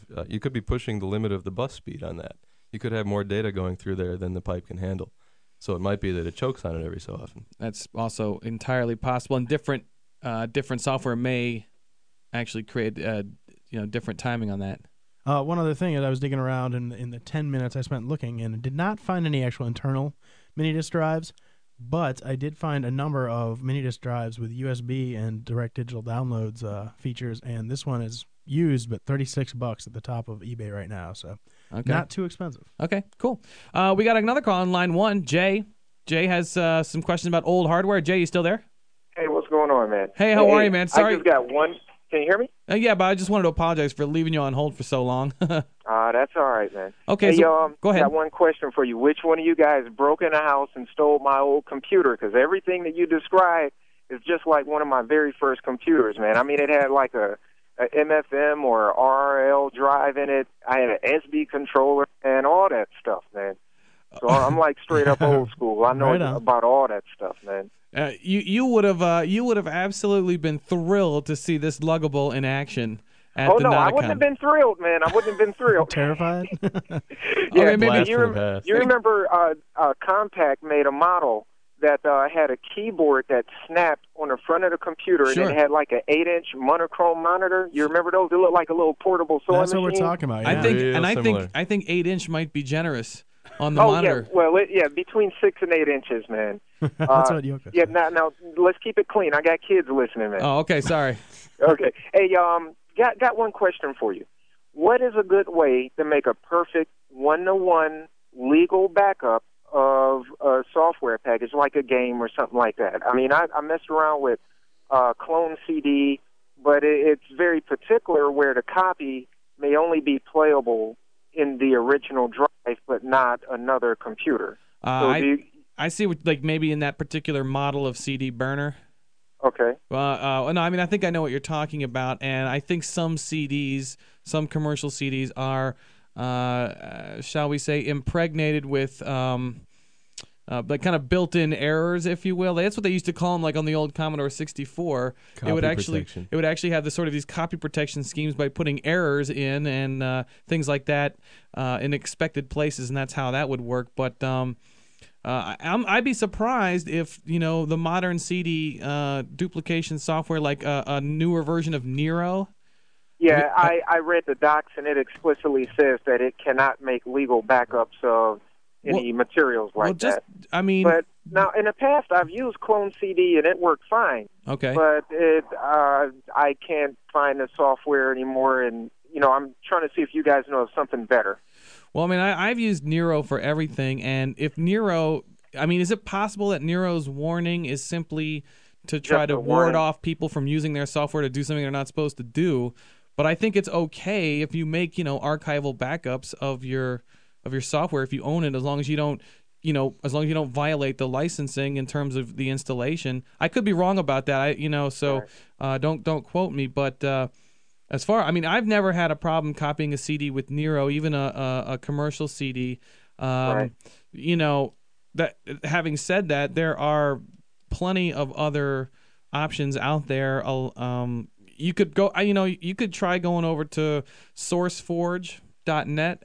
be pushing the limit of the bus speed on that. You could have more data going through there than the pipe can handle. So it might be that it chokes on it every so often. That's also entirely possible, and different software may actually create different timing on that. One other thing is I was digging around in the 10 minutes I spent looking, and did not find any actual internal mini disc drives, but I did find a number of mini disc drives with USB and direct digital downloads features, and this one is used, but $36 at the top of eBay right now, so not too expensive. Okay, cool. We got another call on line 1. Jay has some questions about old hardware. Jay, you still there? Hey, what's going on, man? Hey, how are you, man? Sorry. I just got one. Can you hear me? Yeah, but I just wanted to apologize for leaving you on hold for so long. That's all right, man. Okay, hey, so go ahead. I got one question for you. Which one of you guys broke in a house and stole my old computer? Because everything that you described is just like one of my very first computers, man. I mean, it had like a MFM or RL drive in it. I had an SD controller and all that stuff, man. So I'm like straight up old school. I know about all that stuff, man. You would have absolutely been thrilled to see this luggable in action at the Nauticon. I wouldn't have been thrilled, man. I wouldn't have been thrilled. Terrified? Yeah, okay, maybe you remember Compaq made a model that had a keyboard that snapped on the front of the computer, Sure. and it had like an 8-inch monochrome monitor. You remember those? They looked like a little portable sewing That's machine. what we're talking about. Yeah. I think 8-inch might be generous on the Oh monitor. yeah, well between 6 and 8 inches, man. That's what Yoko Yeah, now let's keep it clean. I got kids listening, man. Oh, okay, sorry. Okay, hey, got one question for you. What is a good way to make a perfect 1-to-1 legal backup of a software package, like a game or something like that? I mean, I messed around with Clone CD, but it's very particular where the copy may only be playable in the original drive, but not another computer. I see what, like maybe in that particular model of CD burner. Okay. No, I mean I think I know what you're talking about, and I think some commercial CDs are, shall we say, impregnated with like kind of built-in errors, if you will. That's what they used to call them, like on the old Commodore 64. Copy protection. It would actually have the sort of these copy protection schemes by putting errors in and things like that in expected places, and that's how that would work. But I'd be surprised if the modern CD duplication software, like a newer version of Nero. Yeah, I read the docs, and it explicitly says that it cannot make legal backups of any materials like that. I mean, but now in the past I've used Clone CD and it worked fine. Okay. But I can't find the software anymore, and I'm trying to see if you guys know of something better. Well, I mean, I've used Nero for everything, and if Nero, I mean, is it possible that Nero's warning is simply to try Just to a ward warning. off people from using their software to do something they're not supposed to do. But I think it's okay if you make, archival backups of your software if you own it, as long as you don't, as long as you don't violate the licensing in terms of the installation. I could be wrong about that. Don't quote me. But I've never had a problem copying a CD with Nero, even a commercial CD. That having said that, there are plenty of other options out there. You could go, you could try going over to sourceforge.net,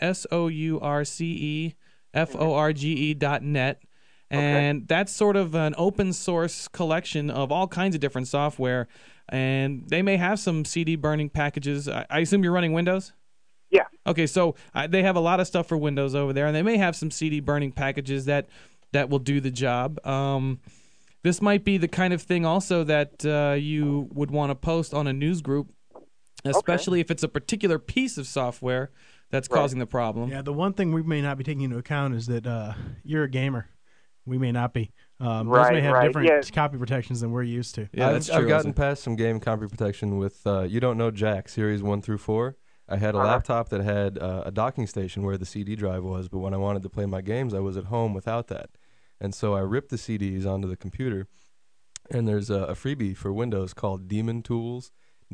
SOURCEFORGE.net. And that's sort of an open source collection of all kinds of different software. And they may have some CD burning packages. I assume you're running Windows? Yeah. Okay, so they have a lot of stuff for Windows over there, and they may have some CD burning packages that will do the job. This might be the kind of thing also that you would want to post on a news group, especially if it's a particular piece of software that's causing the problem. Yeah, the one thing we may not be taking into account is that you're a gamer. We may not be. Those may have different copy protections than we're used to. Yeah, I've gotten past some game copy protection with You Don't Know Jack, Series 1 through 4. I had a laptop that had a docking station where the CD drive was, but when I wanted to play my games, I was at home without that. And so I ripped the CDs onto the computer, and there's a freebie for Windows called Daemon Tools,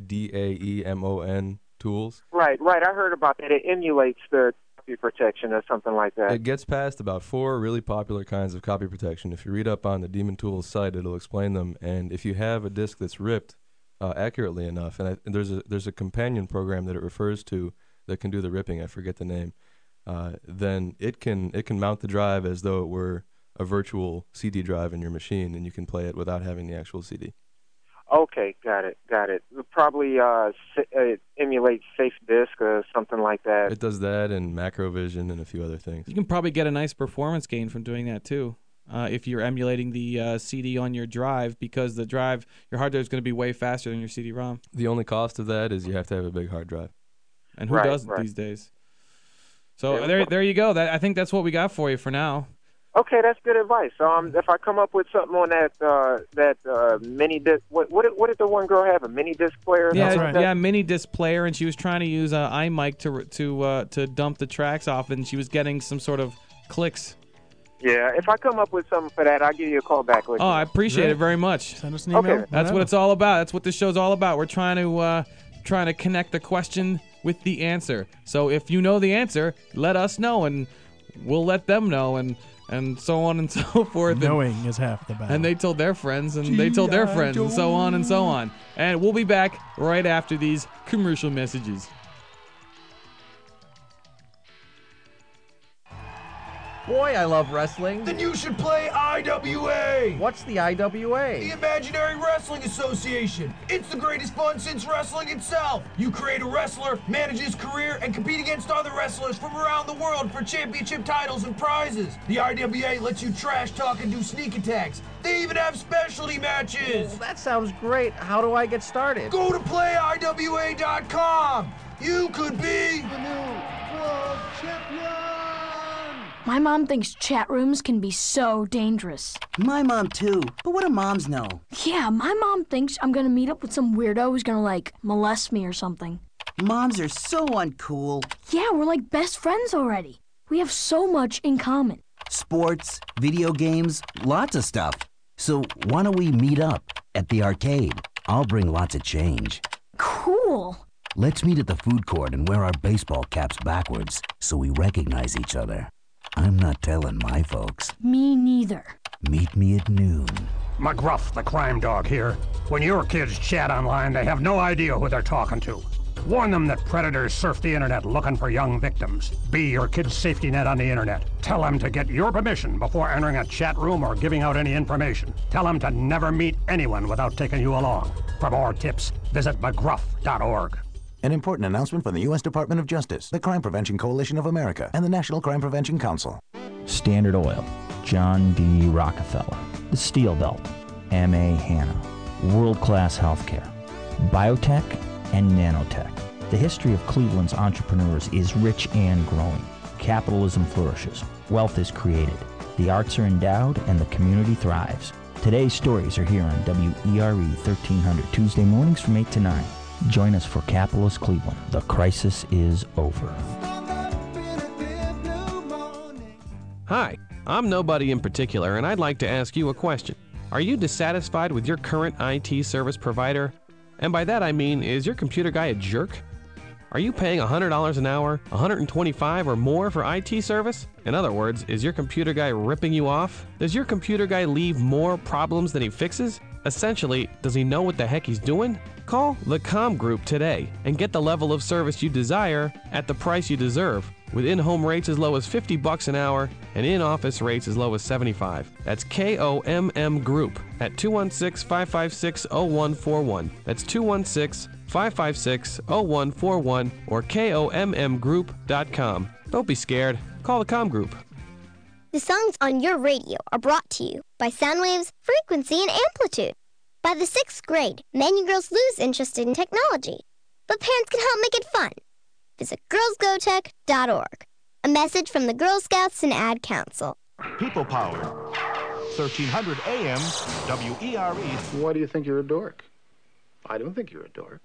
DAEMON Tools. Right. I heard about that. It emulates the copy protection or something like that. It gets past about 4 really popular kinds of copy protection. If you read up on the Daemon Tools site, it'll explain them. And if you have a disk that's ripped accurately enough, and there's a companion program that it refers to that can do the ripping, I forget the name, then it can mount the drive as though it were a virtual CD drive in your machine, and you can play it without having the actual CD. Okay, got it. Probably it emulates Safe Disk or something like that. It does that and Macrovision and a few other things. You can probably get a nice performance gain from doing that too, if you're emulating the CD on your drive, because your hard drive is going to be way faster than your CD-ROM. The only cost of that is you have to have a big hard drive. And who doesn't these days? So there you go. I think that's what we got for you for now. Okay, that's good advice. If I come up with something on that mini disc, what did the one girl have? A mini disc player? Yeah, mini disc player, and she was trying to use an iMic to dump the tracks off, and she was getting some sort of clicks. Yeah, if I come up with something for that, I'll give you a call back. I appreciate it very much. Send us an email. Okay. That's what it's all about. That's what this show's all about. We're trying to connect the question with the answer. So if you know the answer, let us know, and we'll let them know, and so on and so forth. Knowing is half the battle. And they told their friends, and they told their friends, and so on and so on. And we'll be back right after these commercial messages. Boy, I love wrestling. Then you should play IWA. What's the IWA? The Imaginary Wrestling Association. It's the greatest fun since wrestling itself. You create a wrestler, manage his career, and compete against other wrestlers from around the world for championship titles and prizes. The IWA lets you trash talk and do sneak attacks. They even have specialty matches. Oh, that sounds great. How do I get started? Go to playiwa.com. You could be the new world champion. My mom thinks chat rooms can be so dangerous. My mom too, but what do moms know? Yeah, my mom thinks I'm gonna meet up with some weirdo who's gonna, molest me or something. Moms are so uncool. Yeah, we're like best friends already. We have so much in common. Sports, video games, lots of stuff. So why don't we meet up at the arcade? I'll bring lots of change. Cool. Let's meet at the food court and wear our baseball caps backwards so we recognize each other. I'm not telling my folks. Me neither. Meet me at noon. McGruff, the crime dog here. When your kids chat online, they have no idea who they're talking to. Warn them that predators surf the internet looking for young victims. Be your kid's safety net on the internet. Tell them to get your permission before entering a chat room or giving out any information. Tell them to never meet anyone without taking you along. For more tips, visit McGruff.org. An important announcement from the U.S. Department of Justice, the Crime Prevention Coalition of America, and the National Crime Prevention Council. Standard Oil, John D. Rockefeller, the Steel Belt, M.A. Hanna, world-class healthcare, biotech, and nanotech. The history of Cleveland's entrepreneurs is rich and growing. Capitalism flourishes, wealth is created, the arts are endowed, and the community thrives. Today's stories are here on WERE 1300 Tuesday mornings from 8 to 9. Join us for Capitalist Cleveland. The crisis is over. Hi, I'm nobody in particular, and I'd like to ask you a question. Are you dissatisfied with your current IT service provider? And by that I mean, is your computer guy a jerk? Are you paying $100 an hour, $125 or more for IT service? In other words, is your computer guy ripping you off? Does your computer guy leave more problems than he fixes? Essentially, does he know what the heck he's doing? Call the Com Group today and get the level of service you desire at the price you deserve, with in-home rates as low as $50 an hour and in-office rates as low as $75. That's KOMM Group at 216-556-0141. That's 216-556-0141 or kommgroup.com. Don't be scared. Call the Com Group. The songs on your radio are brought to you by Soundwave's Frequency and Amplitude. By the 6th grade, men and girls lose interest in technology, but parents can help make it fun. Visit girlsgotech.org. A message from the Girl Scouts and Ad Council. People Power, 1300 AM, WERE. Why do you think you're a dork? I don't think you're a dork.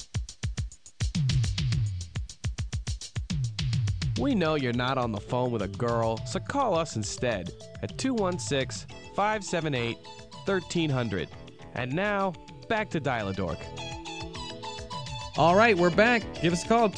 We know you're not on the phone with a girl, so call us instead at 216-578-1300. And now, back to Dial-A-Dork. All right, we're back. Give us a call,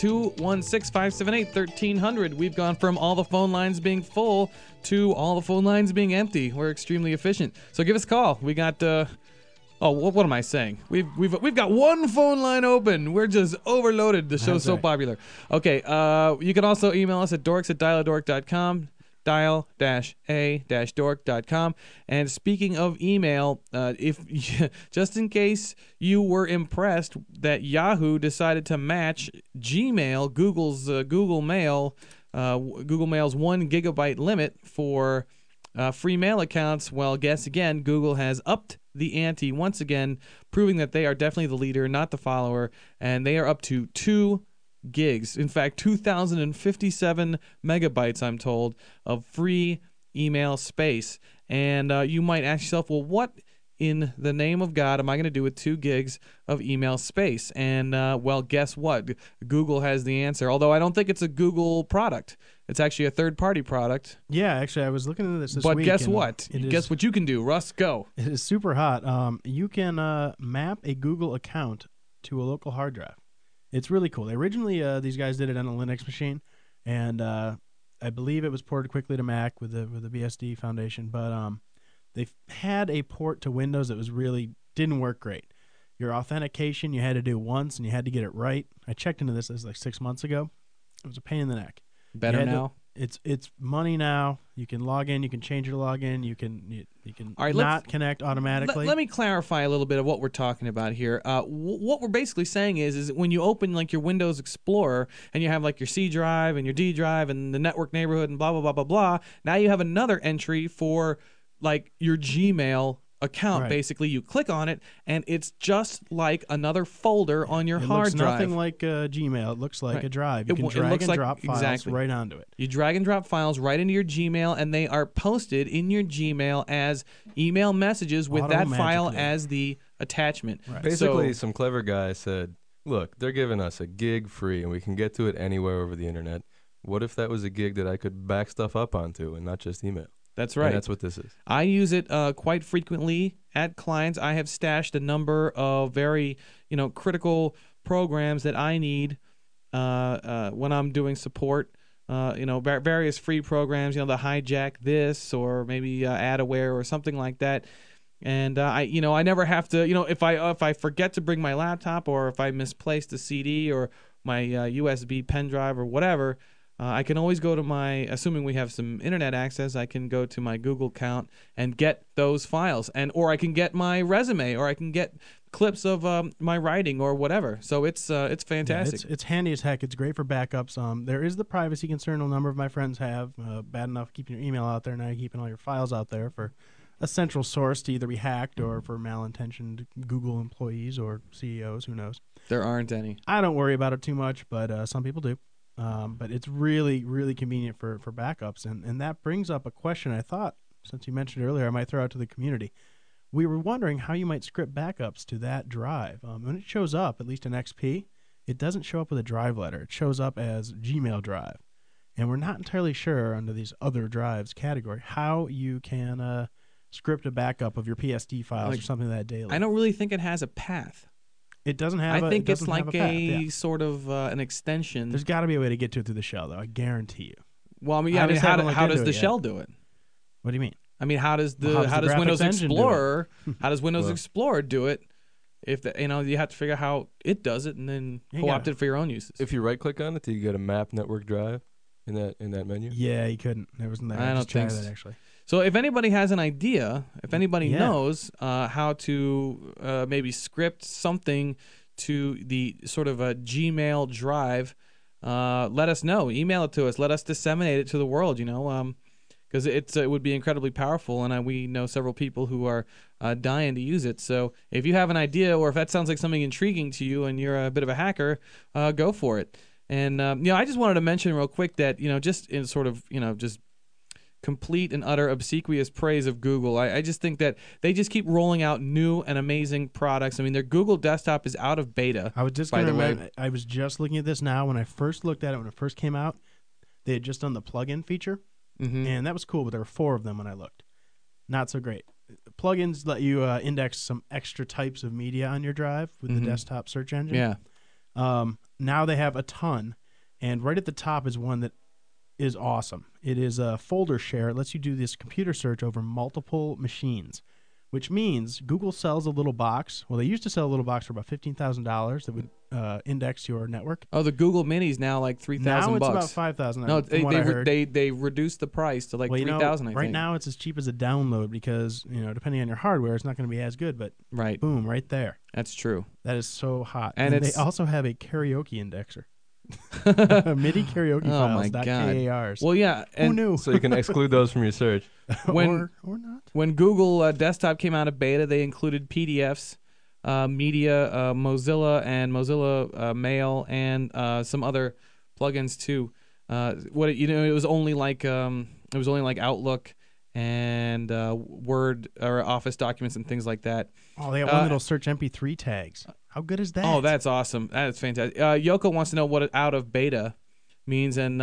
216-578-1300. We've gone from all the phone lines being full to all the phone lines being empty. We're extremely efficient. So give us a call. We got, what am I saying? We've got one phone line open. We're just overloaded. The show's so popular. Okay, you can also email us at dorks@dialadork.com. dial-a-dork.com. And speaking of email, if just in case you were impressed that Yahoo decided to match Gmail, Google's Google Mail's 1 gigabyte limit for free mail accounts, well, guess again, Google has upped the ante once again, proving that they are definitely the leader, not the follower, and they are up to 2 gigs. In fact, 2,057 megabytes, I'm told, of free email space. And you might ask yourself, well, what in the name of God am I going to do with 2 gigs of email space? And, well, guess what? Google has the answer, although I don't think it's a Google product. It's actually a third-party product. Yeah, actually, I was looking into this but week. But guess what? Guess what you can do, Russ? Go. It is super hot. You can map a Google account to a local hard drive. It's really cool. Originally, these guys did it on a Linux machine, and I believe it was ported quickly to Mac with the BSD Foundation. But they've had a port to Windows that was really didn't work great. Your authentication you had to do once, and you had to get it right. I checked into this like 6 months ago. It was a pain in the neck. Better now. It's money now. You can log in. You can change your login. You can All right, not connect automatically. Let me clarify a little bit of what we're talking about here. What we're basically saying is when you open like your Windows Explorer and you have like your C drive and your D drive and the network neighborhood and blah blah blah blah blah. Now you have another entry for like your Gmail account. Right. Basically, you click on it and it's just like another folder on your hard looks drive. Nothing like Gmail. It looks like Right. a drive. You can It drag looks and like- drop files exactly. right onto it. You drag and drop files right into your Gmail, and they are posted in your Gmail as email messages with that file Automagically. as the attachment. Basically, So, some clever guy said, look, they're giving us a gig free, and we can get to it anywhere over the internet. What if that was a gig that I could back stuff up onto and not just email? that's right. And that's what this is. I use it quite frequently at clients. I have stashed a number of very, critical programs that I need when I'm doing support. Various free programs, the Hijack This or maybe AdAware or something like that. And I never have to, if I forget to bring my laptop or if I misplace the CD or my USB pen drive or whatever, I can always go to assuming we have some internet access, I can go to my Google account and get those files, or I can get my resume, or I can get clips of my writing or whatever. So it's fantastic. Yeah, it's handy as heck. It's great for backups. There is the privacy concern a number of my friends have. Bad enough keeping your email out there, now you're keeping all your files out there for a central source to either be hacked or for malintentioned Google employees or CEOs. Who knows? There aren't any. I don't worry about it too much, but some people do. But it's really, really convenient for backups. And that brings up a question I thought, since you mentioned earlier, I might throw out to the community. we were wondering how you might script backups to that drive. When it shows up, at least in XP, it doesn't show up with a drive letter. It shows up as Gmail Drive. And we're not entirely sure under these other drives category how you can script a backup of your PSD files or something that daily. I don't really think it has a path. It doesn't have. I think it's like a path, yeah. sort of an extension. There's got to be a way to get to it through the shell, though. I guarantee you. Well, I mean, how does the shell do it? What do you mean? I mean, how does graphics Windows engine do Explorer how does Windows Explorer do it? If you have to figure out how it does it, and then co-opt it for your own uses. If you right-click on it, do you get a map network drive in that menu? Yeah, you couldn't. There wasn't that. I don't think that actually. So if anybody has an idea, if anybody knows how to maybe script something to the sort of a Gmail drive, let us know. Email it to us. Let us disseminate it to the world. Because it would be incredibly powerful, and we know several people who are dying to use it. So if you have an idea, or if that sounds like something intriguing to you, and you're a bit of a hacker, go for it. And I just wanted to mention real quick that just in sort of just complete and utter obsequious praise of Google. I just think that they just keep rolling out new and amazing products. I mean, their Google Desktop is out of beta. I was just I was just looking at this now. When I first looked at it when it first came out, they had just done the plugin feature. Mm-hmm. And that was cool, but there were 4 of them when I looked. Not so great. Plugins let you index some extra types of media on your drive with the desktop search engine. Yeah. Now they have a ton, and right at the top is one that is awesome. It is a folder share. It lets you do this computer search over multiple machines, which means Google sells a little box. Well, they used to sell a little box for about $15,000 that would index your network. Oh, the Google Mini's now like $3,000. Now it's about $5,000. No, they they reduced the price to like $3,000. I think right now it's as cheap as a download because depending on your hardware, it's not going to be as good. But boom, right there. That's true. That is so hot. And they also have a karaoke indexer. MIDI karaoke oh files, my not God. KARs. Well, yeah. Who knew? So you can exclude those from your search. Or not. When Google Desktop came out of beta, they included PDFs, media, Mozilla and Mozilla Mail, and some other plugins too. It was only like Outlook and Word or Office documents and things like that. Oh, they have one that'll search MP3 tags. How good is that? Oh, that's awesome. That's fantastic. Yoko wants to know what out of beta means, and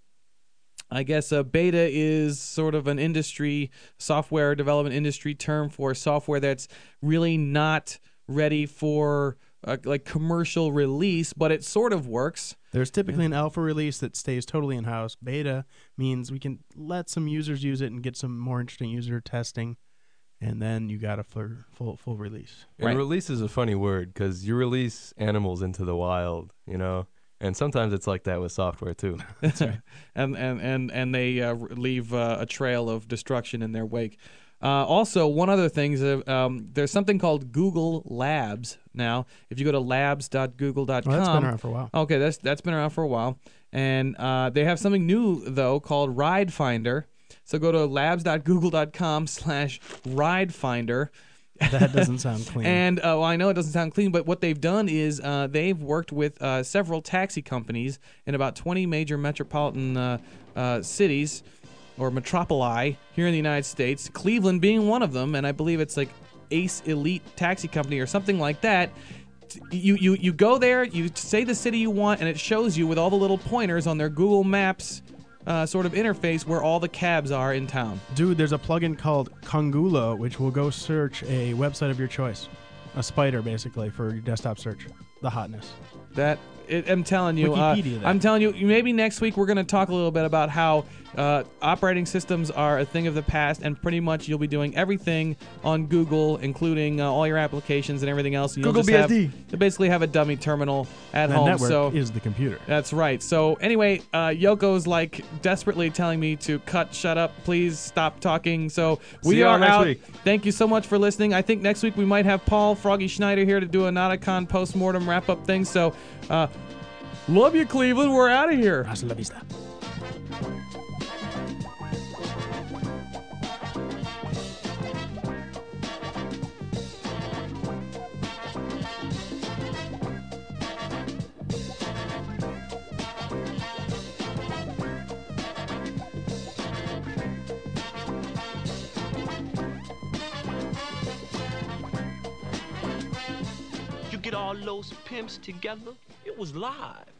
I guess beta is sort of an industry, software development industry term for software that's really not ready for like commercial release, but it sort of works. There's typically an alpha release that stays totally in-house. Beta means we can let some users use it and get some more interesting user testing. And then you got a full release. And release is a funny word because you release animals into the wild, and sometimes it's like that with software too. That's right. And they leave a trail of destruction in their wake. Also, one other thing is there's something called Google Labs now. If you go to labs.google.com. Well, that's been around for a while. Okay, that's been around for a while. And they have something new, though, called Ride Finder. So go to labs.google.com/Ride Finder. That doesn't sound clean. And I know it doesn't sound clean, but what they've done is they've worked with several taxi companies in about 20 major metropolitan cities or metropoli here in the United States, Cleveland being one of them, and I believe it's like Ace Elite Taxi Company or something like that. You go there, you say the city you want, and it shows you with all the little pointers on their Google Maps sort of interface where all the cabs are in town. Dude, there's a plugin called Congulo, which will go search a website of your choice. A spider, basically, for your desktop search. The hotness. I'm telling you, maybe next week we're going to talk a little bit about how operating systems are a thing of the past, and pretty much you'll be doing everything on Google, including all your applications and everything else. And Google BSD. You'll basically have a dummy terminal at home. Network is the computer. That's right. So anyway, Yoko's like desperately telling me to shut up, please stop talking. So we are out. Week. Thank you so much for listening. I think next week we might have Paul Froggy Schneider here to do a Nauticon post-mortem wrap-up thing. So love you, Cleveland. We're out of here. Hasta la vista. get all those pimps together, it was live.